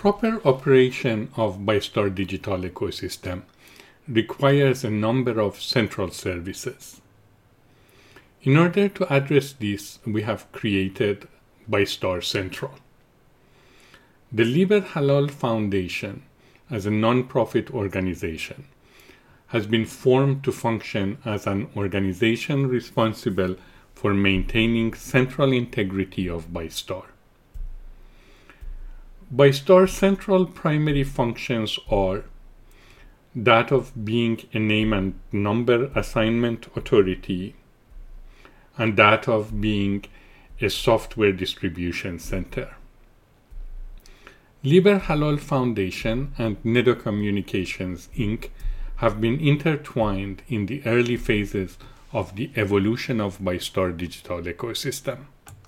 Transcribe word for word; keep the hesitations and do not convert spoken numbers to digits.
proper operation of BuyStar digital ecosystem requires a number of central services. In order to address this, we have created BuyStar Central. The Liber Halal Foundation, as a non-profit organization, has been formed to function as an organization responsible for maintaining central integrity of BuyStar. BuyStar Central primary functions are that of being a name and number assignment authority, and that of being a software distribution center. Liber Halal Foundation and Nedo Communications, Incorporated have been intertwined in the early phases of the evolution of BuyStar digital ecosystem.